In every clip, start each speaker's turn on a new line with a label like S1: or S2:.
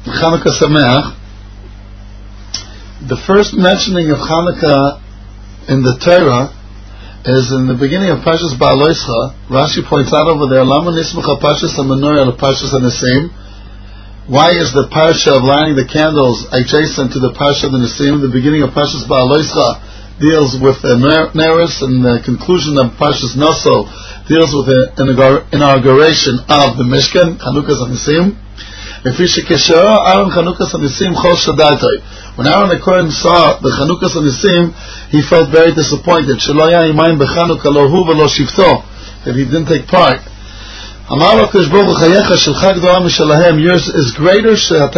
S1: Chanukah Sameach, the first mentioning of Chanukah in the Torah is in the beginning of Parshas Ba'aloischa. Rashi points out over there, Lama nismucha Parshas HaMenorah to Parshas HaNesim. Why is the Parsha of lighting the candles adjacent to the Parsha of the Nesim? The beginning of Parshas Ba'aloischa deals with the Neris, and the conclusion of Parshas Noso deals with the inauguration of the Mishkan, Chanukas HaNesim. When Aaron the Kohen saw the Chanukas HaNesim, he felt very disappointed. That he didn't take part. Yours is greater.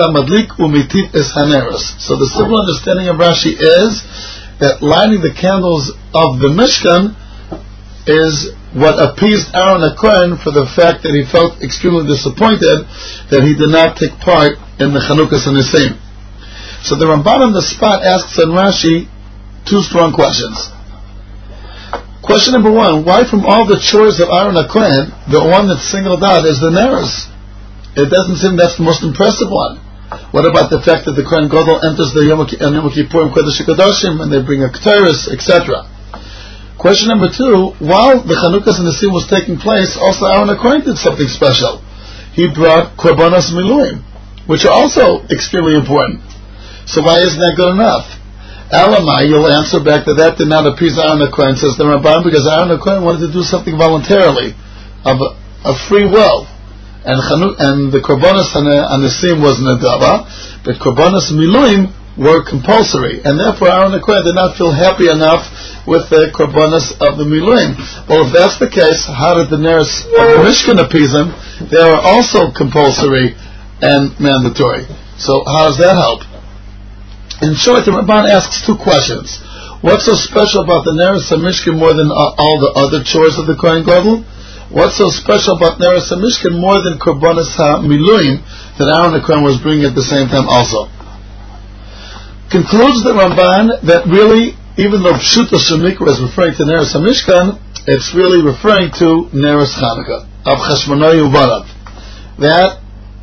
S1: So the simple understanding of Rashi is that lighting the candles of the Mishkan is what appeased Aaron the Kohen for the fact that he felt extremely disappointed that he did not take part in the Chanukas HaNesim. So the Ramban on the spot asks on Rashi two strong questions. Question number one, why from all the chores of Aaron the Kohen, the one that's singled out is the Neres? It doesn't seem that's the most impressive one. What about the fact that the Kohen Gadol enters the Yom Kippurim Kodesh HaKadoshim and they bring a Ketores, etc.? Question number two, while the Chanukas HaNesim was taking place, also Aaron the Kohen did something special. He brought Korbanos Miluim, which are also extremely important. So why isn't that good enough? Elamai, you'll answer back that did not appease Aaron the Kohen, says the Ramban, because Aaron the Kohen wanted to do something voluntarily, of free will. And the Korbanos HaNesim was Nadava, but Korbanos Miluim were compulsory, and therefore Aaron the Kohen did not feel happy enough with the Korbanos of the Miluim. Well, if that's the case, how did the Neres of the Mishkan appease him? They are also compulsory and mandatory. So how does that help? In short, the Ramban asks two questions. What's so special about the Neres of Mishkan more than all the other chores of the Kohen Gadol? What's so special about Neres of Mishkan more than Korbanos HaMiluim that Aaron the Kohen was bringing at the same time also? Concludes the Ramban that really, even though Pshuto Shemikra is referring to Neres HaMishkan, it's really referring to Neres Chanukah of Chashmonai Uvarav. That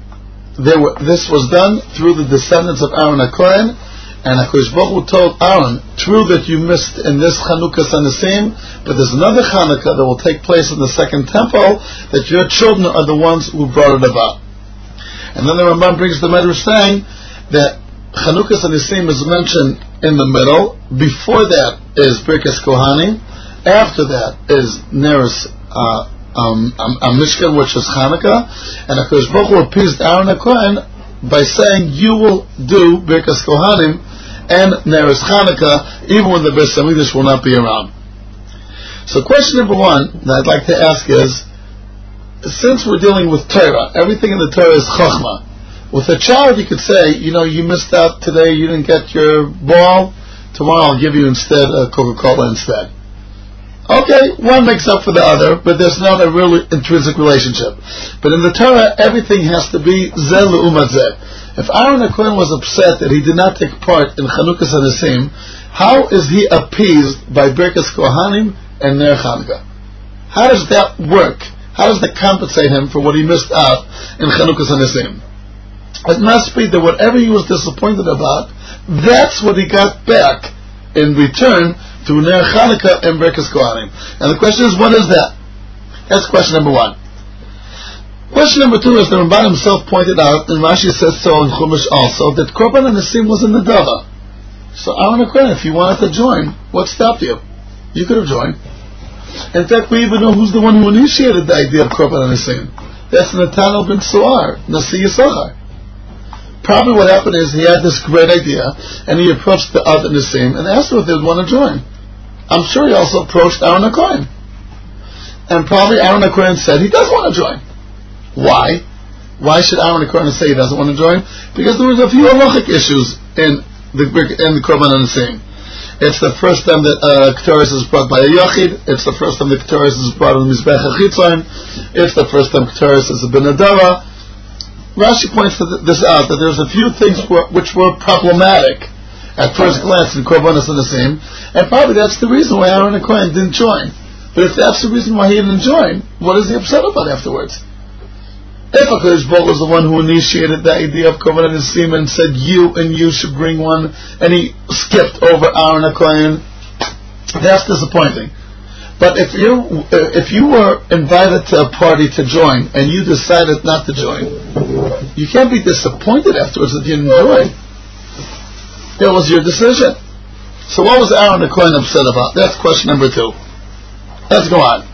S1: this was done through the descendants of Aaron HaKohen, and HaKadosh Baruch Hu told Aaron, true that you missed in this Chanukas HaNesim, but there's another Chanukah that will take place in the second temple, that your children are the ones who brought it about. And then the Ramban brings the Medrash saying that Chanukas HaNesim is mentioned in the middle. Before that is Birkas Kohanim. After that is Neres Mishkan, which is Chanukah. And HaKadosh Baruch Hu appeased Aaron HaKohen by saying, you will do Birkas Kohanim and Neres Chanukah even when the Beis Hamikdash will not be around. So question number one that I'd like to ask is, since we're dealing with Torah, everything in the Torah is Chochmah. With a child, you could say, you missed out today, you didn't get your ball, tomorrow I'll give you instead a Coca-Cola instead. Okay, one makes up for the other, but there's not a real intrinsic relationship. But in the Torah, everything has to be Zeh L'umat Zeh. If Aaron HaKohen was upset that he did not take part in Chanukas HaNesim, how is he appeased by Birkas Kohanim and Ner Chanukah? How does that work? How does that compensate him for what he missed out in Chanukas HaNesim? It must be that whatever he was disappointed about, that's what he got back in return to Ner Chanukah and Birkas Kohanim. And the question is, what is that? That's question number one. Question number two is the Ramban himself pointed out, and Rashi says so in Chumash also, that Korban HaNesim was in the Dava. So Aaron HaKohen, if you wanted to join, what stopped you? You could have joined. In fact, we even know who's the one who initiated the idea of Korban HaNesim. That's Netanel ben Suar, Nasi Yisachar. Probably what happened is he had this great idea, and he approached the other Nesim and asked them if they would want to join. I'm sure he also approached Aaron HaKohen. And probably Aaron HaKohen said he does want to join. Why? Why should Aaron HaKohen say he doesn't want to join? Because there was a few halachic issues in the Korban HaNesim. It's the first time that Ketores is brought by a Yachid. It's the first time that Ketores is brought on the Mizbech HaChitzon. It's the first time Ketores is a Ben Adara. Rashi points this out, that there's a few things which were problematic at first glance in Korban HaNesim, and probably that's the reason why Aaron HaKohen didn't join. But if that's the reason why he didn't join, what is he upset about afterwards? If HaKadosh Baruch Hu is the one who initiated the idea of Korban Nisim and said you and you should bring one, and he skipped over Aaron HaKohen, that's disappointing. But if you were invited to a party to join and you decided not to join, you can't be disappointed afterwards that you didn't join. It was your decision. So what was Aaron HaKohen upset about? That's question number 2. Let's go on.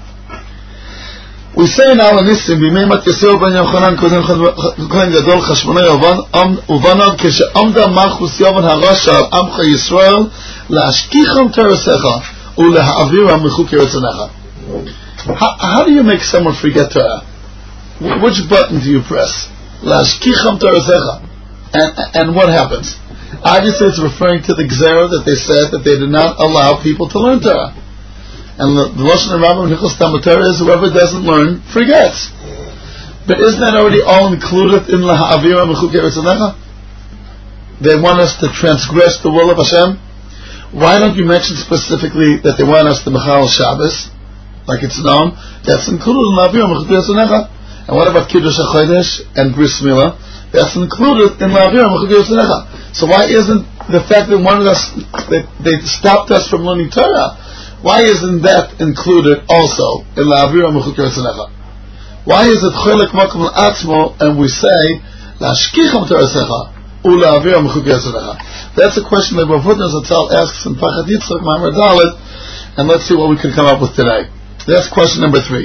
S1: We say now in Nisim, Bimei Matyaseo ben Yochanan Kohen Gadol Chashmonai Uvanav Keshe'amda Malchus Yovan HaRasha Amcha Yisrael La'ashkicham Teresecha U'le'ha'aviram Mechuk Yeretzanecha. How do you make someone forget Torah? Which button do you press? La'ashkicham Teresecha. And what happens? Obviously it's referring to the Gzera that they said that they did not allow people to learn Torah. And the Lashon Rambam Hilchos Talmud Torah is whoever doesn't learn forgets. But isn't that already all included in Laha'avira Mechuk Yeretzanecha? They want us to transgress the will of Hashem. Why don't you mention specifically that they want us to Mechal Shabbos, like it's known? That's included in Laha'avira Mechuk Yeretzanecha. And what about Kiddush HaChodesh and Bris Milah? That's included in Laha'avira Mechuk Yeretzanecha. So why isn't the fact that they stopped us from learning Torah? Why isn't that included also in La'avira Mechuk Yeretzanecha? Why is it Cholek Makom L'Atzmo and we say La'ashkicham Teresecha U'La'avira Mechuk Yeretzanecha? That's a question that Rav Hutner Zatzal asks in Pachad Yitzchak Ma'amar Dalet, and let's see what we can come up with today. That's question number 3.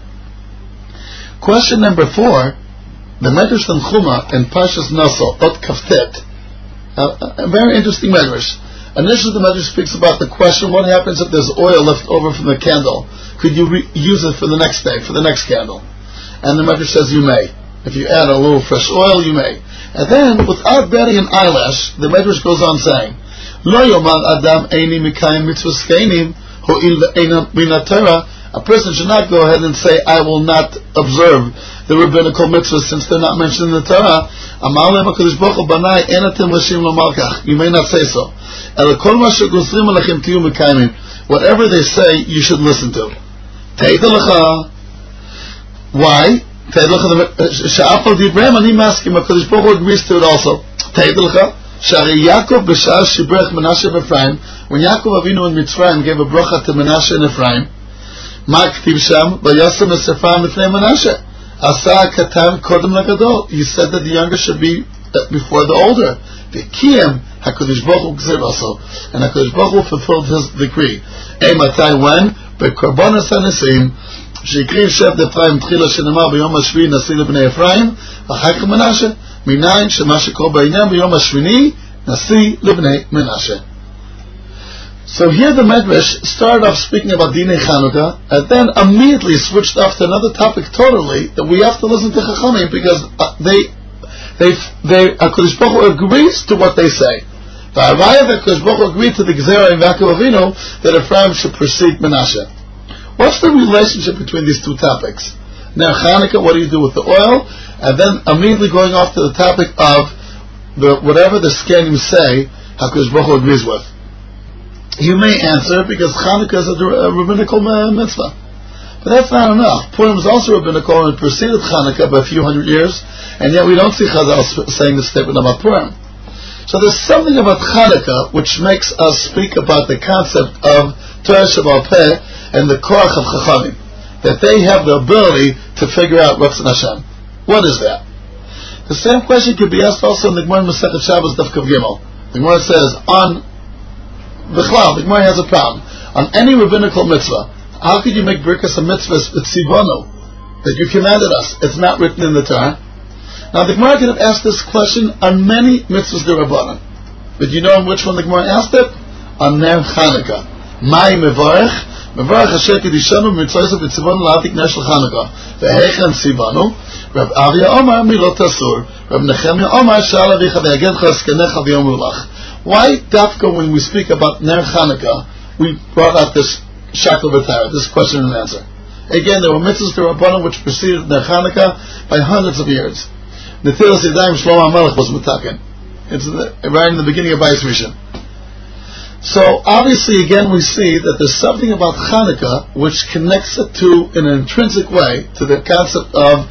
S1: Question number 4, the Medrash Tanchuma in Parshas Naso Ot Kaftet, a very interesting Medrash. Initially, the Medrash speaks about the question: what happens if there's oil left over from the candle? Could you use it for the next day, for the next candle? And the Medrash says you may. If you add a little fresh oil, you may. And then, without batting an eyelash, the Medrash goes on saying, "Lo yomar adam eini mikayim mitzvos keinim ho'il ve'eina min haTorah." A person should not go ahead and say, "I will not observe the rabbinical mitzvahs since they're not mentioned in the Torah." Amar lehem HaKadosh Baruch Hu, "Banai en atem rashim lomar kach." You may not say so. Whatever they say, you should listen to. Why? HaKadosh Baruch Hu agrees to it also. When Yaakov Avinu in Mitzrayim gave a bracha to Menashe and Ephraim, he said that the younger should be before the older. HaKadosh Baruch Hu also, and HaKadosh Baruch Hu fulfilled his decree. When? Bekorbanos hanesim, sheikriv shevet Ephraim tchila shenemar b'yom hashvi'i nasi lebnei Ephraim, v'achar כך Menashe, minayin shema shekol b'inyan b'yom hashvini nasi lebnei Menashe. So here the Medrash started off speaking about Dinei Chanukah, and then immediately switched off to another topic totally, that we have to listen to Chachamim, because HaKadosh Baruch Hu agrees to what they say. HaKadosh Baruch Hu agreed to the Gezerah in Yaakov Avinu that Ephraim should precede Menashe. What's the relationship between these two topics? Now Chanukah, what do you do with the oil? And then immediately going off to the topic of whatever the Skenim say, HaKadosh Baruch Hu agrees with. You may answer because Chanukah is a rabbinical mitzvah. But that's not enough. Purim is also rabbinical and it preceded Chanukah by a few hundred years, and yet we don't see Chazal saying the statement about Purim. So there's something about Chanukah which makes us speak about the concept of Torah Sheba'al Peh and the Koach of Chachamim, that they have the ability to figure out what's in Hashem. What is that? The same question could be asked also in the Gemara Masechet Shabbos Daf Kav Gimel. The Gemara says, on B'chlal, the Gemara has a problem. On any rabbinical mitzvah, how could you make Birkas HaMitzvahs Tzivonu, that you commanded us? It's not written in the Torah. Now the Gemara could have asked this question on many mitzvahs d'Rabbanan. But you know on which one the Gemara asked it? On Ner Chanukah. Mai mevarech? Mevarech Asher Kedishanu Mitzvahs Tzivonu La'atik Ner Shel Chanukah. Ve'hechen Tzivonu? Reb Avia Omar Milot Asur. Reb Nechemia Omar Sha'al Avicha Ve'agencha Eskenecha V'yom Ulach. Why, Dafka, when we speak about Ner Chanukah, we brought out this Shakel B'Tara, this question and answer? Again, there were mitzvahs d'Rabbanan which preceded Ner Chanukah by hundreds of years. Netilas Yadayim Shlomo HaMelech was mutaken. It's right in the beginning of Bayis Rishon. So obviously, again, we see that there's something about Chanukah which connects it to, in an intrinsic way, to the concept of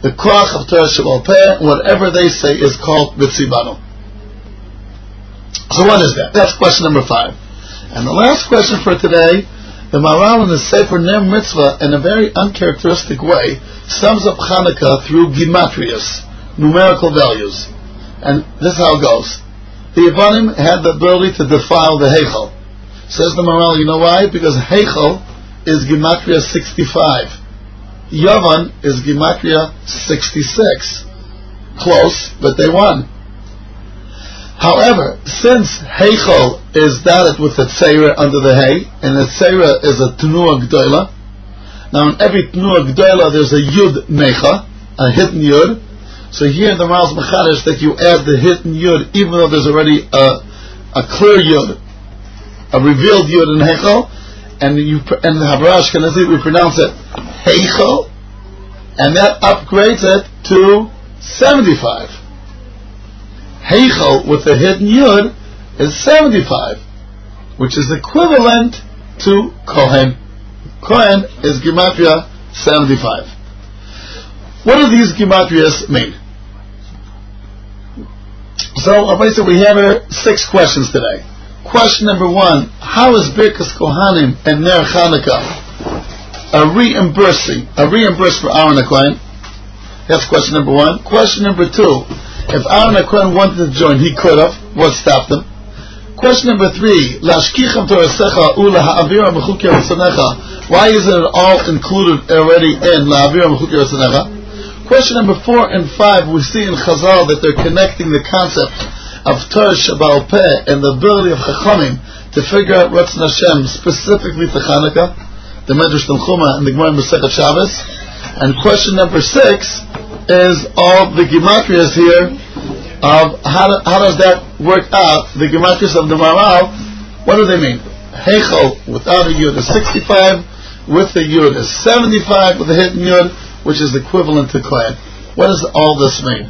S1: the koach of Torah Sheba'al Peh, whatever they say is called B'tzibanu. So what is that? That's question number 5. And the last question for today, the Maharal in the Sefer Ner Mitzvah, in a very uncharacteristic way, sums up Hanukkah through gematrias, numerical values. And this is how it goes. The Yevanim had the ability to defile the Heichal. Says the Maharal, you know why? Because Heichal is gematria 65. Yavan is gematria 66. Close, but they won. However, since Heichal is dotted with a tzeira under the hay, and the tzeira is a Tnuah Gdoila, now in every Tnuah Gdoila there's a Yud Necha, a hidden Yud. So here in the Maharal's Mechadish that you add the hidden Yud, even though there's already a clear Yud, a revealed Yud in Heichal, and the Habra Ashkenazi we pronounce it Heichal, and that upgrades it to 75. Heichal with the hidden Yud is 75, which is equivalent to Kohen. Kohen is gematria 75. What do these gematrias mean? So, we have here 6 questions today. Question number 1, how is Birkas Kohanim and Ner Chanukah a reimburse for Aaron HaKohen? That's question number 1. Question number 2, if Aaron HaKohen wanted to join, he could have. What stopped him? Question number 3, Lashkichem Torasecha Ula Ha'avira Mechukei Ratzanecha. Why isn't it all included already in La'avira Mechukei Ratzanecha? Question number 4 and 5, we see in Chazal that they're connecting the concept of Torah Sheba'al Peh and the ability of Chachamim to figure out Ratzon Hashem specifically to Chanukah, the Medrash Tanchuma and the Gemara Masechet Shabbos. And question number 6 is all the gematrias here of how does that work out? The gematrias of the Maharal, what do they mean? Heichal without a Yud is 65, with the Yud is 75, with the hidden Yud, which is equivalent to Kohen. What does all this mean?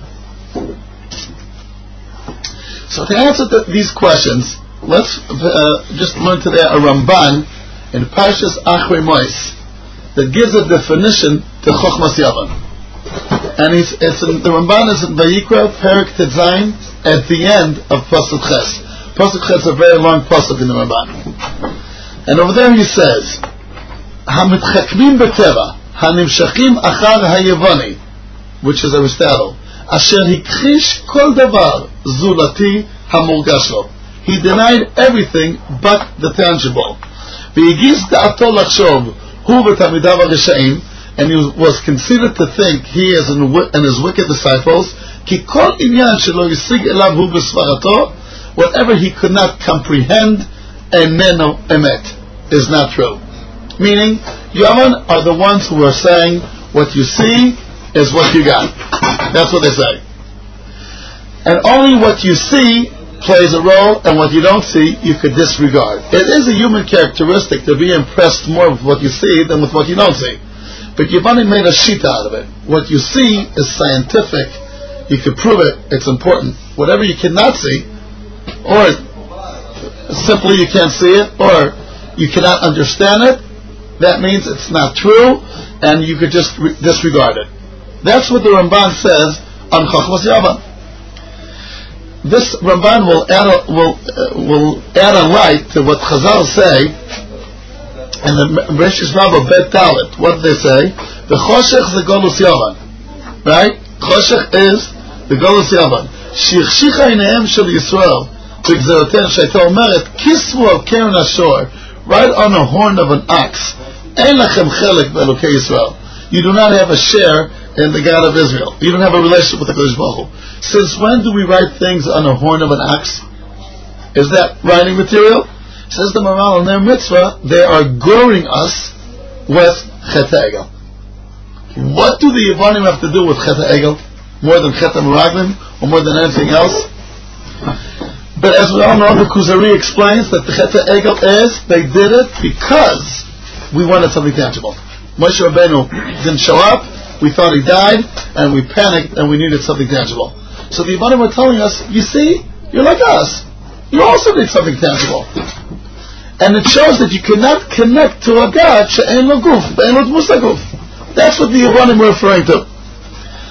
S1: So to answer these questions, let's just learn today a Ramban in Parshas Achrei Mos that gives a definition to Chochmas Yavan. And the Ramban is in Vayikra, Perek Tetzayin, at the end of Pasuk Ches. Pasuk Ches is a very long pasuk in the Ramban. And over there he says, HaMitchakmim B'Teva, HaNimshachim Achar HaYevani, which is Aristotle, Asher Hikrish Kol Davar Zulati HaMurgash Lo. He denied everything but the tangible. V'yigiz Da'ato Lachshov Hu V'Tamidav HaReshaim, and he was considered to think, he and his wicked disciples, Ki Kol Inyan Shelo Yisig Elav Hu B'Svarato, whatever he could not comprehend, Eneno Emet, is not true. Meaning, Yavan are the ones who are saying, what you see is what you got. That's what they say. And only what you see plays a role, and what you don't see, you could disregard. It is a human characteristic to be impressed more with what you see than with what you don't see. But Yavani made a shita out of it. What you see is scientific. You can prove it. It's important. Whatever you cannot see, or simply you can't see it, or you cannot understand it, that means it's not true, and you could just disregard it. That's what the Ramban says on Chochmas Yavan. This Ramban will add a light to what Chazal say, and the Bereshis Rabbah Bet Talit. What do they say? The Choshech is the Golus Yavan, right? Choshech is the Golus Yavan. Shichshicha Inehem Shel Yisrael B'Gzeroten Shaita Omeret Kisvu Al Keren Ashor, right on the horn of an ox. Ein lachem chelek be'Elokei Yisrael. You do not have a share in the God of Israel. You don't have a relationship with the Kodesh Baruch Hu. Since when do we write things on the horn of an ox? Is that writing material? Says the Maharal in their mitzvah, they are goring us with Chet HaEgel. What do the Yevanim have to do with Chet HaEgel? More than Chet HaMeraglim? Or more than anything else? But as we all know, the Kuzari explains that the Chet HaEgel is, they did it because we wanted something tangible. Moshe Rabbeinu didn't show up, we thought he died, and we panicked, and we needed something tangible. So the Yevanim were telling us, you see, you're like us. You also need something tangible. And it shows that you cannot connect to a God she'ein lo guf, ve'ein lo dmus haguf. That's what the Yevanim were referring to.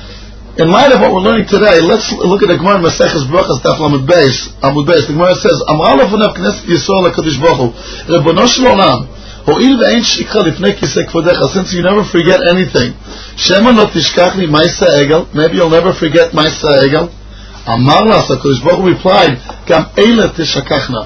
S1: in light of what we're learning today, let's look at the Gemara Maseches Brachas Daf Lamed Beis. The Gemara says, Amar Lefanav Knesset Yisrael HaKadosh Baruch Hu, Ribono Shel Olam, Ho'il ve'ein shikha lifnei kisei kvodecha, since you never forget anything, Shema lo tishkachni Ma'aseh Egel, maybe you'll never forget Ma'aseh Egel. Amar Las HaKadosh Baruch Hu replied, Gam eile tishakechna.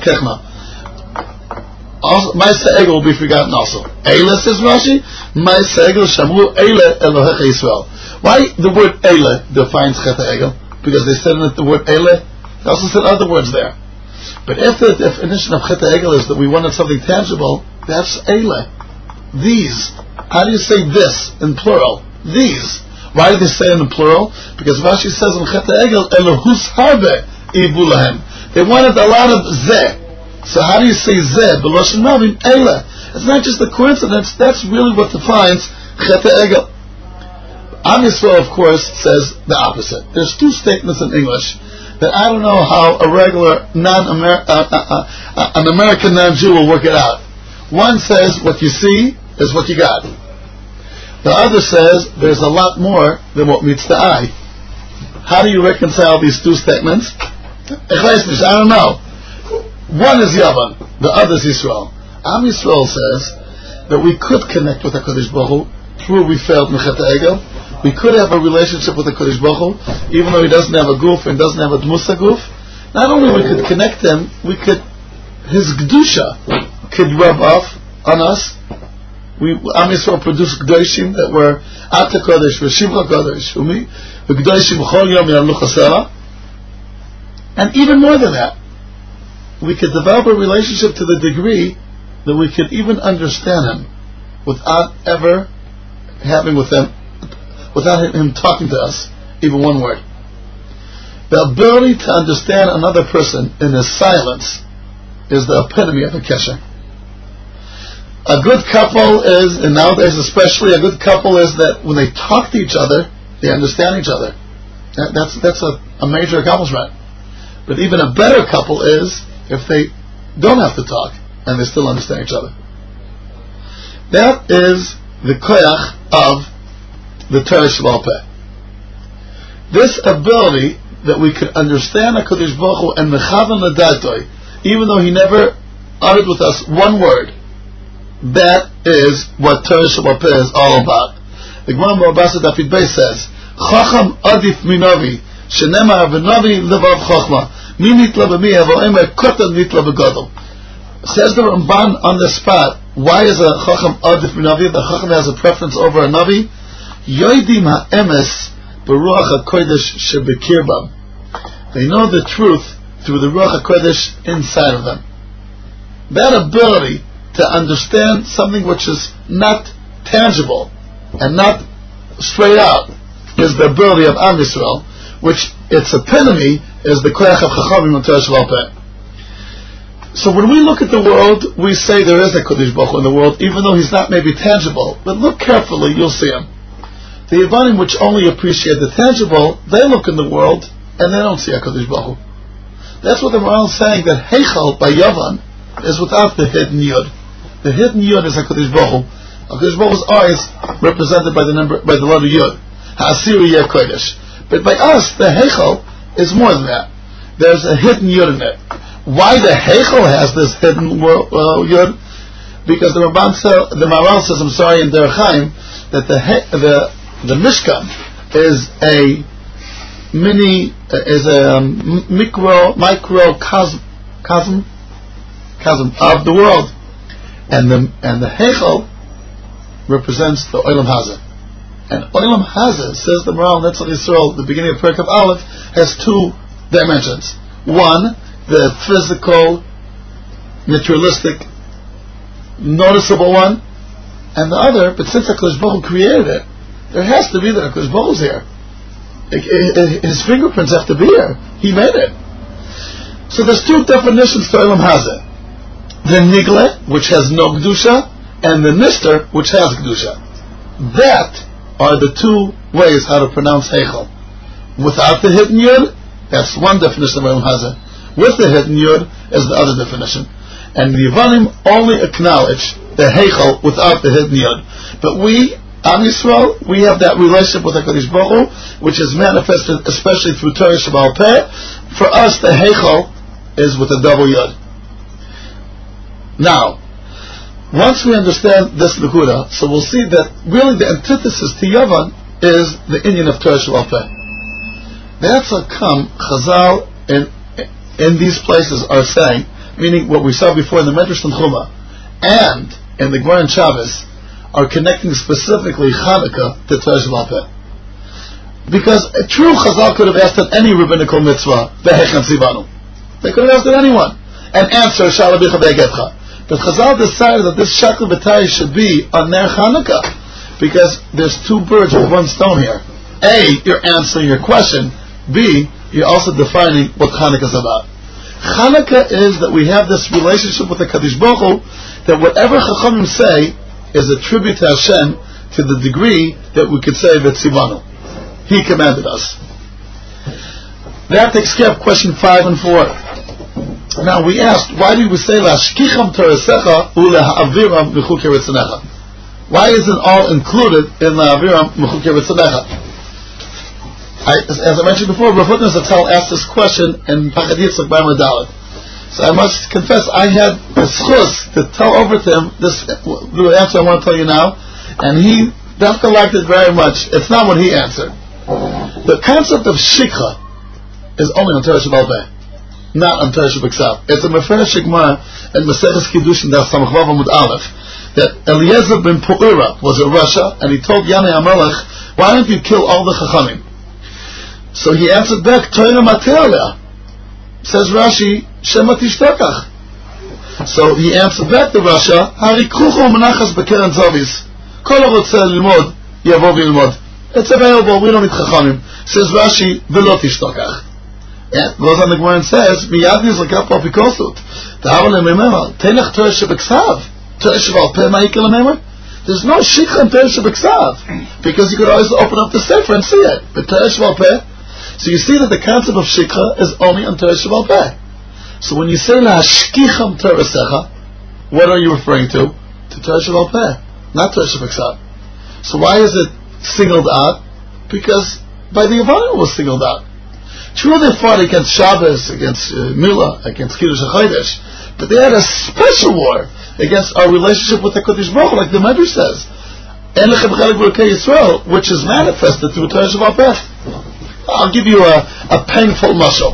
S1: Ma'aseh Egel will be forgotten also. Eile, says Rashi, Ma'aseh Egel Shamru Eile Elohecha Yisrael. Why the word Eile defines Chet HaEgel? Because they said in it the word Eile. They also said other words there. But if the definition of Chet HaEgel is that we wanted something tangible, that's Eile. These. How do you say this in plural? These. Why do they say it in plural? Because Rashi says in Chet HaEgel, Elohus Harbe Ibu Lahem. They wanted a lot of Zeh. So how do you say Zeh? B'Loshen Mavim Eile. It's not just a coincidence. That's really what defines Chet HaEgel. Am Yisrael, of course, says the opposite. There's two statements in English that I don't know how a regular an American non-Jew will work it out. One says, what you see is what you got. The other says, there's a lot more than what meets the eye. How do you reconcile these two statements? I don't know. One is Yavan, the other is Yisrael. Am Yisrael says that we could connect with HaKadosh Baruch Hu through we failed in Chet HaEgel. We could have a relationship with the Kodesh Baruch Hu, even though he doesn't have a goof and doesn't have a Dmusa goof. Not only we could connect him, his Kedusha could rub off on us. Am Yisrael produced Gdoshim that were Ata Kodesh, Shivcha Kodesh, Umi, the Gdoshim Chol Yom Yarluch Hasera. And even more than that, we could develop a relationship to the degree that we could even understand him without ever having without him talking to us, even one word. The ability to understand another person in his silence is the epitome of a kesher. A good couple is, and nowadays especially, a good couple is that when they talk to each other, they understand each other. That's a major accomplishment. But even a better couple is if they don't have to talk and they still understand each other. That is the koyach of the Torah Sheba'al Peh. This ability that we could understand HaKadosh Baruch Hu and mechavan l'datoi, even though he never uttered with us one word, that is what Torah Sheba'al Peh is all about. The Gemara B'Abasa Dafid Beis says, Chacham adif minavi, shenemar v'navi levav chachma, mi nitla b'mi havo'emer kotan nitla b'godol. Says the Ramban on the spot, why is a Chacham adif minavi? The Chacham has a preference over a Navi. Yoidim ha'emes b'ruach ha'kodesh shebekirbam. They know the truth through the ruach ha'kodesh inside of them. That ability to understand something which is not tangible and not straight out is the ability of Am Yisrael, which its epitome is the koyach of Chachamim and Torah Sheba'al Peh. So when we look at the world, we say there is a Kodesh Baruch Hu in the world, even though he's not maybe tangible. But look carefully, you'll see him. The Yavanim, which only appreciate the tangible, they look in the world and they don't see HaKadosh Baruch Hu. That's what the Maral is saying, that Heichal by Yavan is without the hidden Yud. The hidden Yud is HaKadosh Baruch Hu. HaKadosh Baruch Hu's eyes represented by the letter Yud. Ha'asiri Yeh Kodesh. But by us, the Heichal is more than that. There's a hidden Yud in it. Why the Heichal has this hidden Yud? Because the Maral says, in Derech Chaim, that the Mishkan is a microcosm of the world, and the Heichal represents the Olam Hazeh. And Olam Hazeh, says the Maral Netzach Yisrael, the beginning of Perek of Aleph, has two dimensions. One, the physical, materialistic, noticeable one, and the other, but since HaKadosh Baruch Hu created it, there has to be that HaKadosh Baruch Hu's here. His fingerprints have to be here. He made it. So there's two definitions to Olam Hazeh. The Nigle, which has no Kedusha, and the Nister, which has Kedusha. That are the two ways how to pronounce Heichal. Without the hidden Yud, that's one definition of Olam Hazeh. With the hidden Yud is the other definition. And the Yavanim only acknowledge the Heichal without the hidden Yud. But we, Am Yisrael, we have that relationship with HaKadosh Baruch Hu, which is manifested especially through Torah Sheba'al Peh. For us, the Heichal is with a double Yud. Now, once we understand this Nekuda, so we'll see that really the antithesis to Yavan is the Inyan of Torah Sheba'al Peh. That's how come Chazal in these places are saying, meaning what we saw before in the Medrash Tanchuma and in the Gemara and Shabbos, are connecting specifically Chanukah to Torah Sheba'al Peh. Because a true Chazal could have asked at any rabbinical mitzvah, V'hechan Tzivanu. They could have asked at anyone, and answer, Shalabicha Ve'getcha. But Chazal decided that this Shakel B'tai should be on Ner Chanukah, because there's two birds with one stone here. A, you're answering your question. B, you're also defining what Chanukah is about. Chanukah is that we have this relationship with the Kadosh Baruch Hu, that whatever Chachamim say is a tribute to Hashem to the degree that we could say that Tzivanu. He commanded us. That takes care of question 5 and 4. Now we asked, why do we say Lashkicham Torasecha uLeHa'aviram Mechukei Ritzonecha? Why isn't all included in La'aviram Mechukei Ritzonecha? As I mentioned before, Rav Hutner Zatzal asked this question in Pachad Yitzchak B'Amar Dalet. So I must confess, I had the schus to tell over to him the answer I want to tell you now, and he definitely liked it very much. It's not what he answered. The concept of shikha is only on Torah Sheba'al Peh, not on Torah Sheba'al. It's a Meferish Gemara in Maseches Kiddushin Daf Samach Vav Amud Aleph that Eliezer ben Pu'ira was in Russia, and he told Yanei HaMelech, why don't you kill all the Chachamim? So he answered back, Torah Materia. Says Rashi, Shema Tishtokach. So he answered back to Rasha, Harikuchu Menachas Bekeren Zavis. Kol HaRotzeh Lilmod, Yavo V'Ilmod. It's available, we don't need Chachamim. Says Rashi, V'lo Tishtokach. And goes on the Gemara and says, Miyad Nizlakah Po Pikosut. Ta'av Le'memema, Tenech Torah Shebeksav. Torah Sheba'al Peh Ma'ikil Le'memema. There's no Shikha in Torah Shebeksav. Because you could always open up the Sefer and see it. But Torah Sheba'al Peh, so you see that the concept of shikha is only on Torah Sheba'al Peh. So when you say La'ashkicham Torasecha, what are you referring to? To Torah Sheba'al Peh, not Torah Shebeksav. So why is it singled out? Because by the Yavanim it was singled out. True, they fought against Shabbos, against Milah, against Kiddush HaChodesh, but they had a special war against our relationship with the Kodesh Baruch Hu, like the Medrash says, En lechem chelik b'Elokei Yisrael, which is manifested through Torah Sheba'al Peh. I'll give you a painful muscle.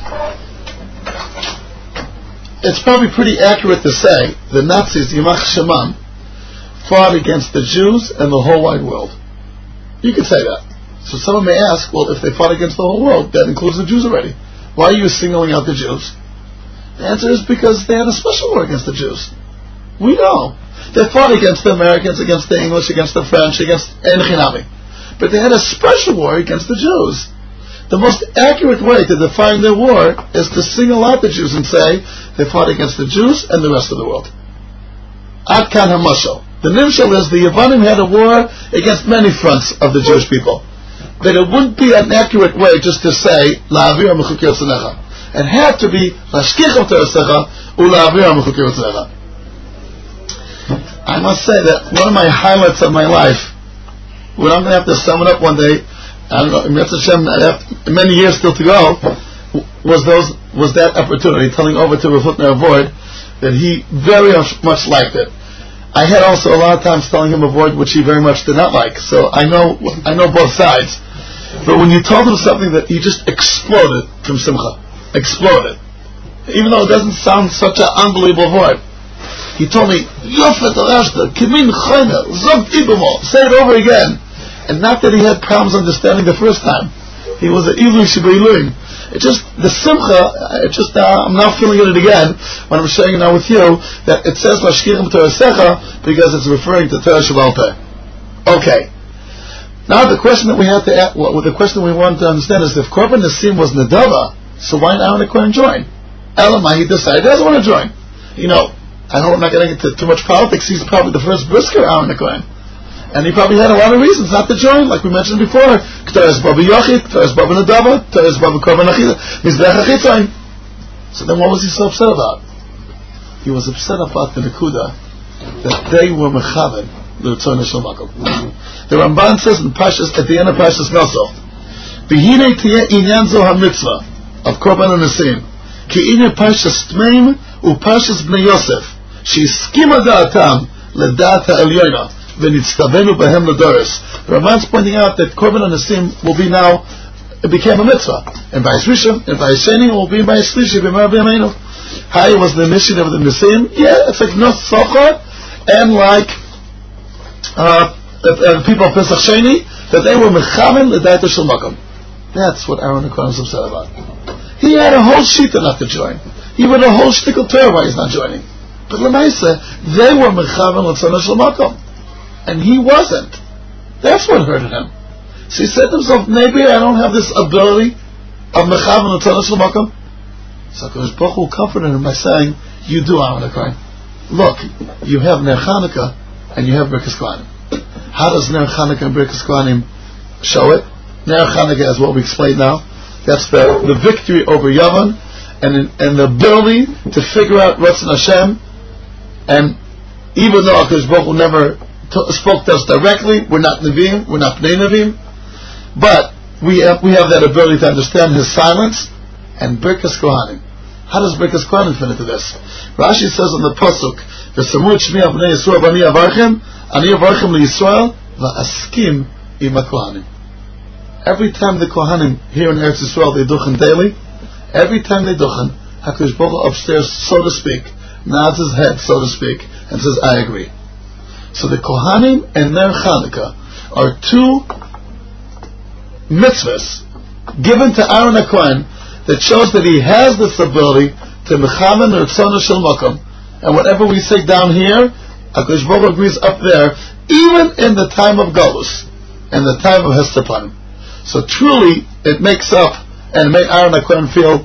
S1: It's probably pretty accurate to say the Nazis, Yimach Shemam, fought against the Jews and the whole wide world. You could say that. So someone may ask, well, if they fought against the whole world, that includes the Jews already. Why are you singling out the Jews? The answer is because they had a special war against the Jews. We know. They fought against the Americans, against the English, against the French, against Enchinami. But they had a special war against the Jews. The most accurate way to define their war is to single out the Jews and say they fought against the Jews and the rest of the world. Ad kan hamashal. The nimshal is the Yavanim had a war against many fronts of the Jewish people. But it wouldn't be an accurate way just to say la'avir mechukei ritzonecha. It had to be lashkicham torasecha u'la'avir mechukei ritzonecha. I must say that one of my highlights of my life, when I'm going to have to sum it up one day, I don't know, many years still to go, was that opportunity, telling over to Rav Hutner Avoid that he very much liked it. I had also a lot of times telling him Avoid which he very much did not like. So I know both sides. But when you told him something that he just exploded from Simcha, exploded, even though it doesn't sound such an unbelievable word, he told me, Yofet Arashta, Kimin Chayna, Zog Ibamo, say it over again. And not that he had problems understanding the first time. He was an Iluy Shibailuim. It just, the Simcha, I'm now feeling it again, when I'm sharing it now with you, that it says Lashkicham Torasecha, because it's referring to Torah Sheba'al Peh. Okay. Now the question that we have to ask, the question we want to understand is, if Korban Nesim was Nadava, so why didn't Aaron Cohen join? Elamai, he decided he doesn't want to join. You know, I hope I'm not getting into too much politics, he's probably the first brisker Aaron Cohen. And he probably had a lot of reasons not to join, like we mentioned before. K'teres Baba Yochid, K'teres Baba Nadava, K'teres Baba Korban Achila, Mizbech HaChitzon. So then what was he so upset about? He was upset about the Nekuda that they were mechaven, l'Ritzon Shel Makom. The Ramban says in Pashas, at the end of Pashas Nosach, V'hinei tiyeh inyan zo ha-mitzvah of Korban HaNesim, ki inyan Pashas Tmeim u'Pashas Bnei Yosef, she'искima da'atam l'da'at ha'elyona, v'nitztavenu b'hem l'doros. The Ramban's pointing out that Korban HaNesim will be now, it became a mitzvah. And by Rishon, and by Sheni, it will be by Shlishi, b'mar b'yameinu. How was the initiative of the Nesim? Yeah, it's like Nos Socha, and like the people of Pesach Sheni, that they were mechamen l'dayta shel makom. That's what Aaron HaKohen is upset about. He had a whole sheet not to join. He had a whole shtickle Torah why he's not joining. But l'maisa, they were mechamen l'tzona shel makom, and he wasn't. That's what hurted him. So he said to himself, maybe I don't have this ability of mechaven l'tzona shel makom. So HaKadosh Baruch Hu comforted him by saying, you do, Aaron HaKohen. Look, you have Ner Chanukah and you have Birkas Kohanim. How does Ner Chanukah and Birkas Kohanim show it? Ner Chanukah is what we explained now. That's the victory over Yavan and the ability to figure out Ratzon Hashem. And even though HaKadosh Baruch Hu never spoke to us directly, we're not Nevi'im, we're not Bnei Nevi'im, but we have that ability to understand His silence. And Birkas Kohanim. How does Birkas Kohanim fit into this? Rashi says in the Pasuk, "V'samut shmi avnei Yisrael v'ani avarchem, ani avarchem liYisrael v'askim im haKohanim." Every time the Kohanim here in Eretz Yisrael they duchen daily, every time they duchen, HaKadosh Baruch Hu upstairs, so to speak, nods his head, so to speak, and says, "I agree." So the Kohanim and Ner Chanukah are two mitzvahs given to Aaron HaKohen that shows that he has this ability to mechaven l'tzona shel makom, and whatever we say down here, HaKadosh Baruch Hu agrees up there, even in the time of Galus and the time of Hester Panim. So truly, it makes up and made Aaron HaKohen feel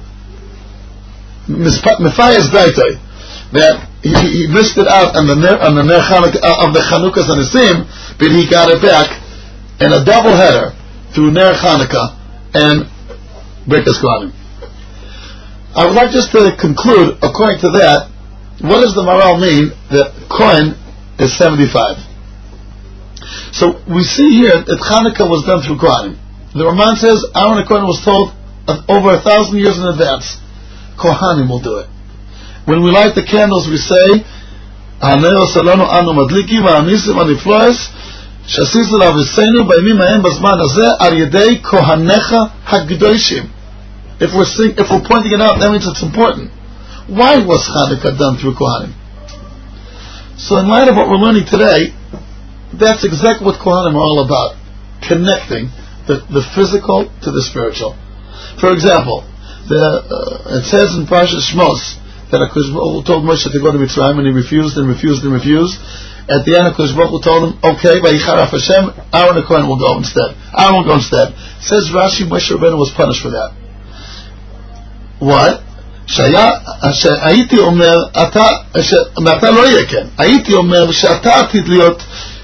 S1: Mephias Daitoi, that he missed it out on the Ner Chanukah of the Chanukas and Nesim, but he got it back in a double header through Ner Chanukah and Birkas Kohanim. I would like just to conclude, according to that, what does the Maharal mean that Kohen is 75? So we see here that Chanukah was done through Kohanim. The Raman says Aaron HaKohen was told over 1,000 years in advance, Kohanim will do it. When we light the candles, we say, Haneo salonu anu madlikim ha'anisim hanifloes shasizu lavisenu b'yamim ha'em bazman hazeh al yedei kohanecha hagdoshim. If we're pointing it out, that means it's important. Why was Chanukah done through Kohanim? So in light of what we're learning today, that's exactly what Kohanim are all about. Connecting the physical to the spiritual. For example, it says in Parashat Shmos that HaKadosh Baruch Hu told Moshe to go to Mitzrayim, and he refused and refused and refused. At the end, HaKadosh Baruch Hu told him, okay, Vayicharaf Hashem, Aaron HaKohen will go instead. Aaron will go instead. Says Rashi, Moshe Rabbeinu was punished for that. What? שהייתי אומר, מעתה לא יהיה כן. הייתי אומר שאתה עתיד להיות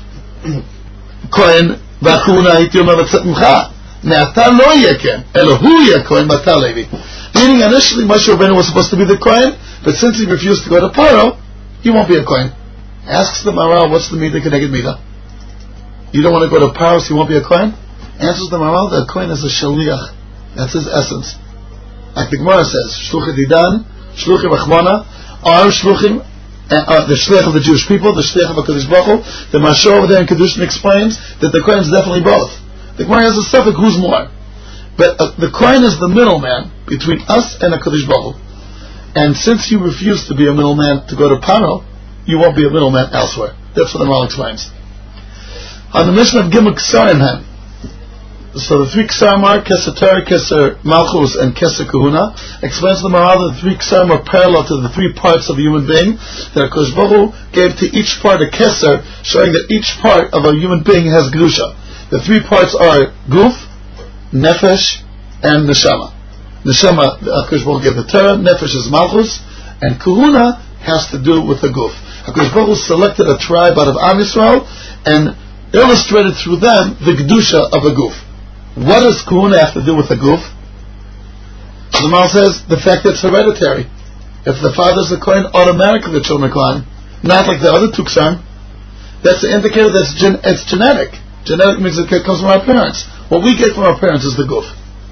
S1: כהן, והכהונה הייתי אומר לצאת ממך. מעתה לא יהיה כן, אלא הוא יהיה כהן, מעתה לוי. Meaning initially Moshe Rabbeinu was supposed to be the Kohen, but since he refused to go to Paro, he won't be a Kohen. Asks the Maharal, what's the Midah Keneged Midah? You don't want to go to Paro, so you won't be a Kohen? Answers the Maharal, the Kohen is a Shaliach. That's his essence. Like the Gemara says, Shluchim Didan, Shluchim Achmona, are Shluchim, the Shliach of the Jewish people, the Shliach of HaKadosh Baruch Hu. The Mashor over there in Kedushin explains that the Kohen is definitely both. The Gemara has a suffix, who's more? But the Kohen is the middleman between us and HaKadosh Baruch Hu. And since you refuse to be a middleman to go to Paro, you won't be a middleman elsewhere. That's what the Maharal explains. On the mission of Gimel Ksarim, so the three Ksarim are Keser Torah, Keser Malchus, and Keser Kahuna. Explains the Maharal that the three Ksarim are parallel to the three parts of a human being, that HaKadosh Baruch Hu gave to each part a Keser, showing that each part of a human being has Kedusha. The three parts are Guf, Nefesh, and Neshama. Neshama, HaKadosh Baruch Hu gave the Torah, Nefesh is Malchus, and Kahuna has to do with the Guf. HaKadosh Baruch Hu selected a tribe out of Am Yisrael and illustrated through them the Kedusha of a Guf. What does Kahuna have to do with the Guf? The Maharal says the fact that it's hereditary. If the father's a Kohen, automatically the children are Kohen. Not like the other two Ksarim. That's an indicator it's genetic. Genetic means it comes from our parents. What we get from our parents is the guf.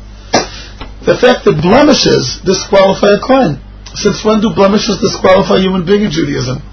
S1: The fact that blemishes disqualify a Kohen. Since when do blemishes disqualify a human being in Judaism?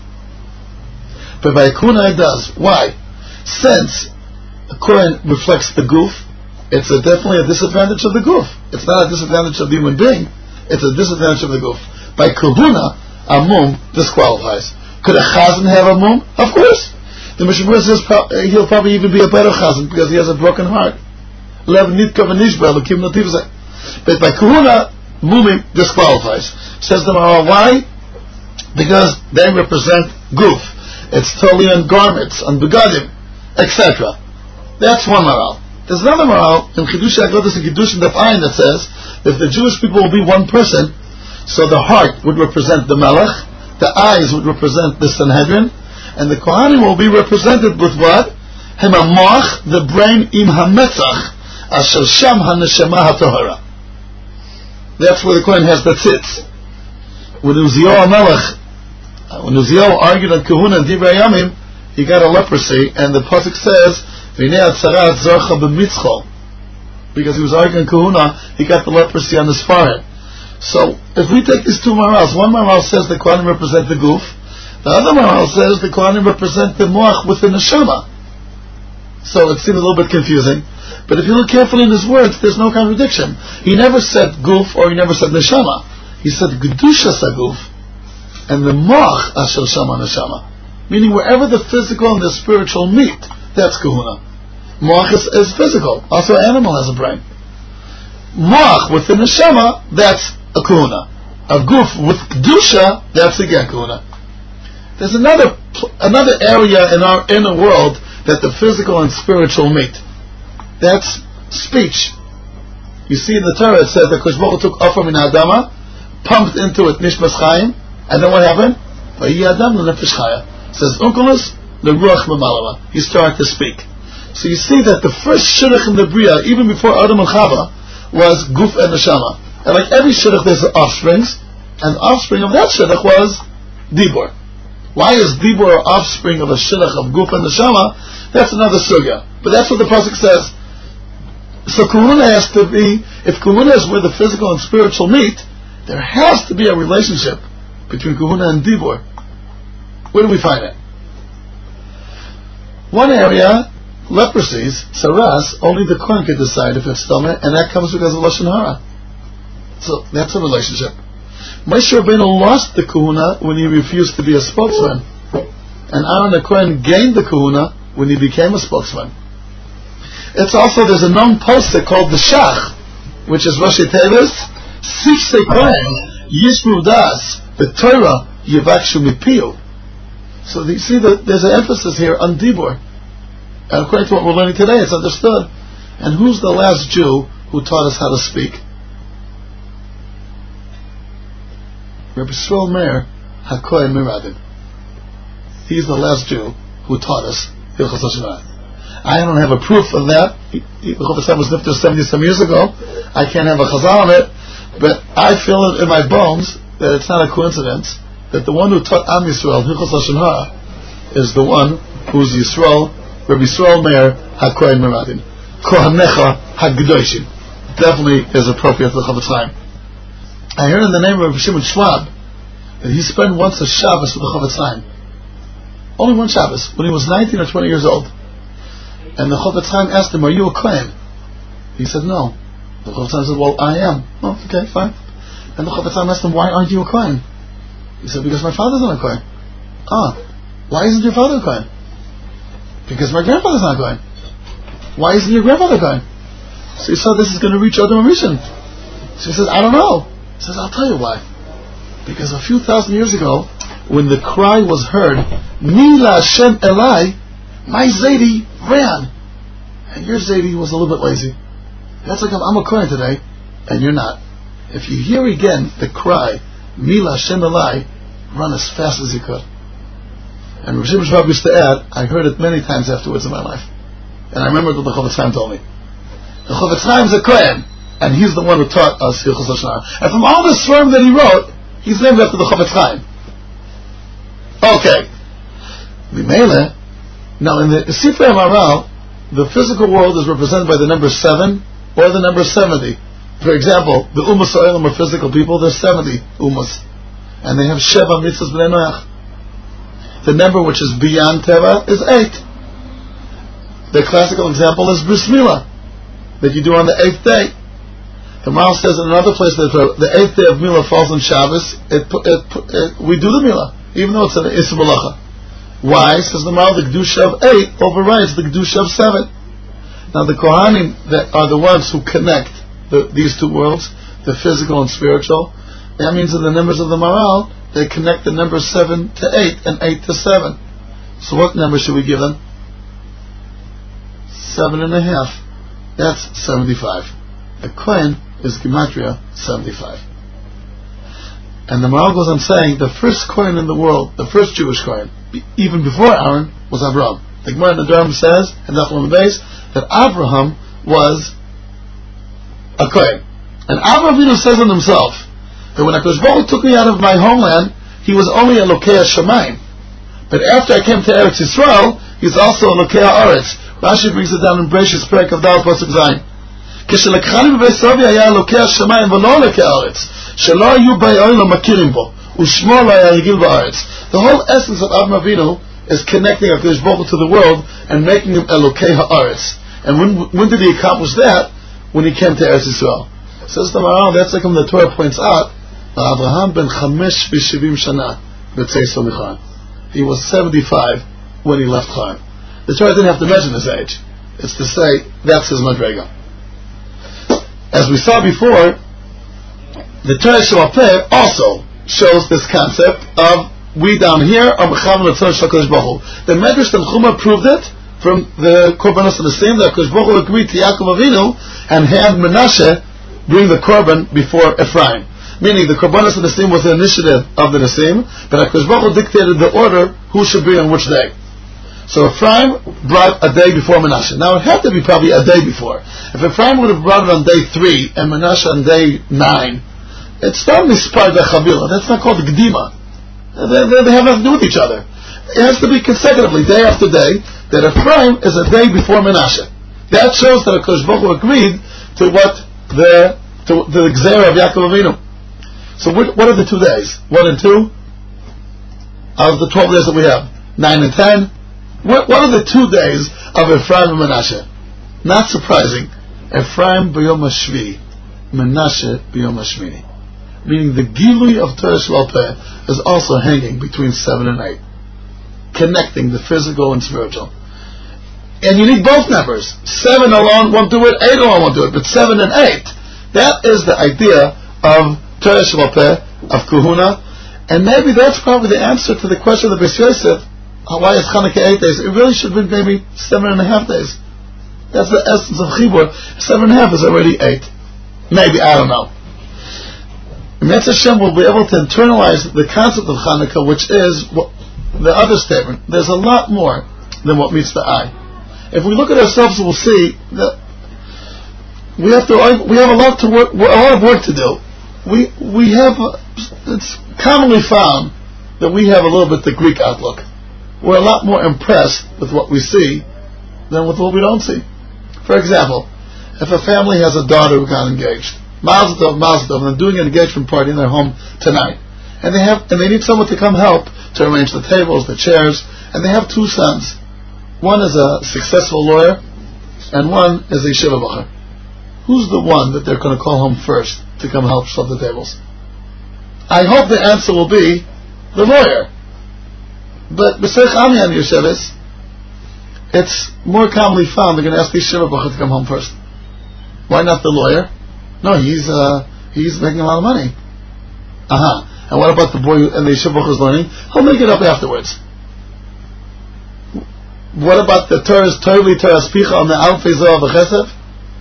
S1: But by Kuna it does. Why? Since a Kohen reflects the guf, it's definitely a disadvantage of the guf. It's not a disadvantage of the human being. It's a disadvantage of the guf. By Kahuna, a mum disqualifies. Could a chazan have a mum? Of course. The Mishnah says he'll probably even be a better chazan because he has a broken heart. Lev nitka v'nishba l'kim nativzeh. But by Kahuna, mumim disqualifies. Says the Maharal, why? Because they represent guf. It's totally on garments, on begadim, etc. That's one Maharal. There's another Maharal in Chidush HaGodos and Kiddushin Daf Ayin that says if the Jewish people will be one person, so the heart would represent the Melech, the eyes would represent the Sanhedrin, and the Kohanim will be represented with what? Hemamach, the brain, im hametzach, asher sham haneshama hatohara. That's where the Kohen has the tzitz. When Uziyahu argued on Kahuna and Divrei Yamim, he got a leprosy, and the pasuk says, "V'nei atzarat zarcha b'mitzcho," because he was arguing Kahuna, he got the leprosy on his forehead. So, if we take these two Maharals, one Maharal says the Kohanim represent the guf, the other Maharal says the Kohanim represent the moach with the neshama. So it seems a little bit confusing. But if you look carefully in his words, there's no contradiction. He never said guf or he never said neshama. He said gedusha saguf and the moach asher shama neshama. Meaning wherever the physical and the spiritual meet, that's kahuna. Moach is physical. Also an animal has a brain. Moach with the neshama, that's a kahuna. A guf with kedusha, that's again kahuna. There's another area in our inner world that the physical and spiritual meet. That's speech. You see in the Torah it says that Kosh Baruch Hu took Offer min Adama, pumped into it Nishmas Chaim, and then what happened? Vayi Adam l'nefesh chaya. It says Unkelus l'ruach b'malama. He started to speak. So you see that the first shidduch in the Bria, even before Adam and Chava, was guf and neshama. And like every shidduch there's offsprings, and the offspring of that shidduch was dibur. Why is dibur offspring of a shidduch of guf and neshama? That's another sugya. But that's what the pasuk says. So kahuna has to be, if kahuna is where the physical and spiritual meet, there has to be a relationship between kahuna and dibur. Where do we find it? One area, leprosies, saras, only the Kohen can decide if it's stomach, and that comes because of Lashon Hara. So that's a relationship. Moshe Rabbeinu lost the kahuna when he refused to be a spokesman, and Aaron the Kohen gained the kahuna when he became a spokesman. It's also, there's a known poster called the Shach, which is Rashi Tevis, Sifsei Kohen, Yishmu Das, the Torah, Yivakshu Mipiu. So you see that there's an emphasis here on Dibur. And according to what we're learning today, it's understood. And who's the last Jew who taught us how to speak? Rabbi Yisrael Meir HaKohen Miradin. He's the last Jew who taught us Hilchos Lashon Hara. I don't have a proof of that. The Chofetz Chaim was nifter 70-some years ago. I can't have a chazal on it, but I feel it in my bones that it's not a coincidence that the one who taught Am Yisrael Hilchos Lashon Hara is the one who's Yisrael, Rabbi Yisrael Meir HaKohen Miradin. Kohanecha HaGedoshim. Definitely is appropriate for the Chofetz Chaim. I heard in the name of Rabbi Shimon Schwab that he spent once a Shabbos with the Chofetz Chaim. Only one Shabbos, when he was 19 or 20 years old. And the Chofetz Chaim asked him, "Are you a Kohen?" He said, "No." The Chofetz Chaim said, "Well, I am." "Oh, okay, fine." And the Chofetz Chaim asked him, "Why aren't you a Kohen?" He said, "Because my father's not a Kohen." "Ah, why isn't your father a Kohen?" "Because my grandfather's not a Kohen." "Why isn't your grandfather a Kohen?" So he said, "This is going to reach Adam Rishon." So he says, "I don't know." He says, "I'll tell you why. Because a few thousand years ago, when the cry was heard, Mila Hashem Elai, my Zaidi ran, and your Zaidi was a little bit lazy. That's like I'm a Kohen today, and you're not. If you hear again the cry, Mila Hashem Elai, run as fast as you could." And Rav Shimon Schwab used to add, I heard it many times afterwards in my life, and I remember what the Chofetz Chaim told me. The Chofetz Chaim's a Kohen, and he's the one who taught us Hilchos Lashon Hara. And from all the Sforim that he wrote, he's named after the Chofetz Chaim. Okay. Mimele, Now, in the Sifrei Maharal, the physical world is represented by the number 7 or the number 70. For example, the Umas Ha'olam are physical people, there's 70 Umas. And they have Sheva Mitzvahs B'nai Noach. The number which is beyond Teva is 8. The classical example is Bris Milah, that you do on the 8th day. The Maharal says in another place that the 8th day of Milah falls on Shabbos, we do the Milah, even though it's an Issa Malacha. Why? Says the Maharal, the Kedusha of 8 overrides the Kedusha of 7. Now the Kohanim that are the ones who connect these two worlds, the physical and spiritual, that means in the numbers of the Maharal, they connect the number 7 to 8 and 8 to 7. So what number should we give them? 7.5. That's 75. The Kohen is Gematria 75. And the Maharal goes on saying the first Kohen in the world, the first Jewish Kohen, even before Aaron, was Avraham. The Gemara in the Durham says, and that's on the base, that Avraham was a Kohen. And Avraham says on himself that when HaKadosh Baruch Hu took me out of my homeland, he was only a Lokei Shamayim. But after I came to Eretz Yisrael, he's also a Lokei Haaretz. Rashi brings it down in Bereshis Perek of Dal Pasuk Zayin. כשלקחני בבית סבי היה אלוקי השמיים ולא אלוקי הארץ שלא היו באי עולם מכירים בו ושמו לא היה רגיל בארץ. The whole essence of Avraham Avinu is connecting HaKadosh Baruch Hu to the world and making him Elokei Haaretz. And when did he accomplish that? When he came to Eretz Yisrael. Says the Maharal, that's like when the Torah points out, Avraham ben 75 shana b'tzeiso Michal. He was 75 when he left Charan. The Torah didn't have to mention his age. It's to say that's his madrega. As we saw before, the Torah Sheba'al Peh also shows this concept of we down here are Mechavan L'Tzon Shel HaKadosh Baruch Hu. The Medrash Tanchuma proved it from the Korbanos Nesim that HaKadosh Baruch Hu agreed to Yaakov Avinu and had Menashe bring the Korban before Ephraim. Meaning the Korbanos Nesim was the initiative of the Nesim, but HaKadosh Baruch Hu dictated the order who should bring on which day. So Ephraim brought a day before Menashe. Now it had to be probably a day before. If Ephraim would have brought it on day 3 and Menashe on day 9, it's not Mispar Chavila. That's not called Gdima. They have nothing to do with each other. It has to be consecutively, day after day, that Ephraim is a day before Menashe. That shows that HaKadosh Baruch Hu agreed to what the Gzeira of Yaakov Avinu. So what are the 2 days? 1 and 2? Out of the 12 days that we have. 9 and 10? What are the 2 days of Ephraim and Menashe? Not surprising. Ephraim b'yom hashvi, Menashe b'yom hashmini. Meaning the Gilui of Torah Sheba'al Peh is also hanging between 7 and 8, connecting the physical and spiritual. And you need both numbers. 7 alone won't do it, 8 alone won't do it, but 7 and 8. That is the idea of Torah Sheba'al Peh, of Kahuna, and maybe that's probably the answer to the question of Beis Yosef. Why is Chanukah 8 days? It really should be maybe 7.5 days. That's the essence of Chibur. 7.5 is already 8. Maybe, I don't know. Mitzvah Hashem will be able to internalize the concept of Chanukah, which is the other statement. There's a lot more than what meets the eye. If we look at ourselves, we'll see that we have a lot of work to do. It's commonly found that we have a little bit the Greek outlook. We're a lot more impressed with what we see than with what we don't see. For example, if a family has a daughter who got engaged, Mazel Tov, and they're doing an engagement party in their home tonight, and they need someone to come help to arrange the tables, the chairs, and they have 2 sons. One is a successful lawyer, and one is a yeshiva bacher. Who's the one that they're going to call home first to come help set the tables? I hope the answer will be the lawyer. But B'Seich Amyan Yosheves, it's more commonly found they're going to ask the yeshiva bacher to come home first. Why not the lawyer? No, he's making a lot of money. And what about the boy and the yeshiva bacher is learning? He'll make it up afterwards. What about the Torah's Torah's Picha on the Alfei Zohar V'Chesed?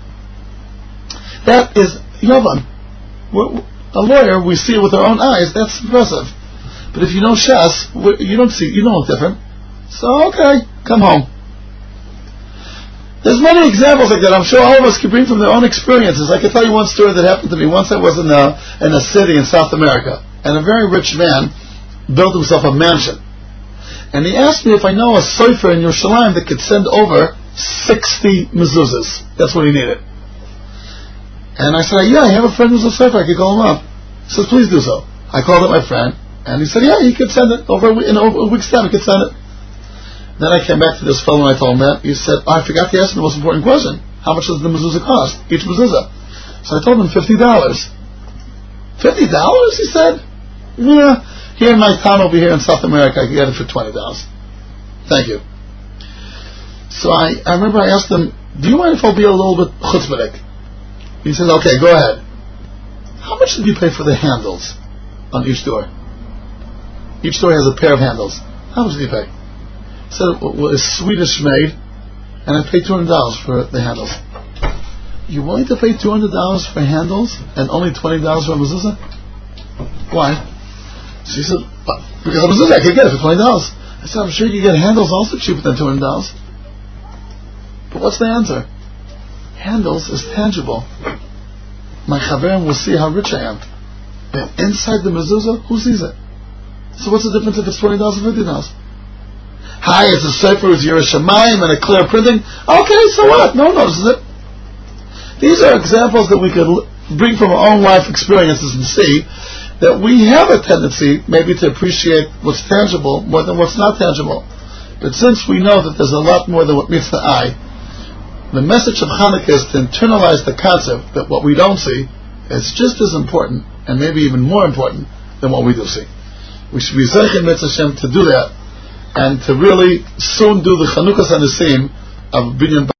S1: That is Yovan. A lawyer, we see it with our own eyes. That's impressive. But if you know Shas, you don't look different. So, okay, come home. There's many examples like that. I'm sure all of us can bring from their own experiences. I can tell you one story that happened to me. Once I was in a city in South America, and a very rich man built himself a mansion. And he asked me if I know a sofer in Yerushalayim that could send over 60 mezuzahs. That's what he needed. And I said, yeah, I have a friend who's a sofer, I could call him up. He says, please do so. I called up my friend, and he said, yeah, he could send it in a week's time, he could send it. Then I came back to this fellow and I told him that. He said, I forgot to ask him the most important question. How much does the mezuzah cost? Each mezuzah. So I told him $50. $50? He said, yeah, here in my town over here in South America, I can get it for $20. Thank you. So I remember I asked him, do you mind if I'll be a little bit chutzpahdik? He said, okay, go ahead. How much did you pay for the handles on each door? Each door has a pair of handles. How much did you pay? He said, well, it's Swedish made, and I paid $200 for the handles. You're willing to pay $200 for handles and only $20 for a mezuzah? Why? She said, because a mezuzah I could get it for $20. I said, I'm sure you can get handles also cheaper than $200. But what's the answer? Handles is tangible. My chaverim will see how rich I am. And inside the mezuzah, who sees it? So what's the difference if it's $20 or $50? Hi, it's a sefer with Yerushalayim and a clear printing. Okay, so what? No one notices it. These are examples that we could bring from our own life experiences and see that we have a tendency maybe to appreciate what's tangible more than what's not tangible. But since we know that there's a lot more than what meets the eye, the message of Hanukkah is to internalize the concept that what we don't see is just as important and maybe even more important than what we do see. We should be zeichen mitzvah Hashem to do that and to really soon do the Chanukas Anisim of Binyan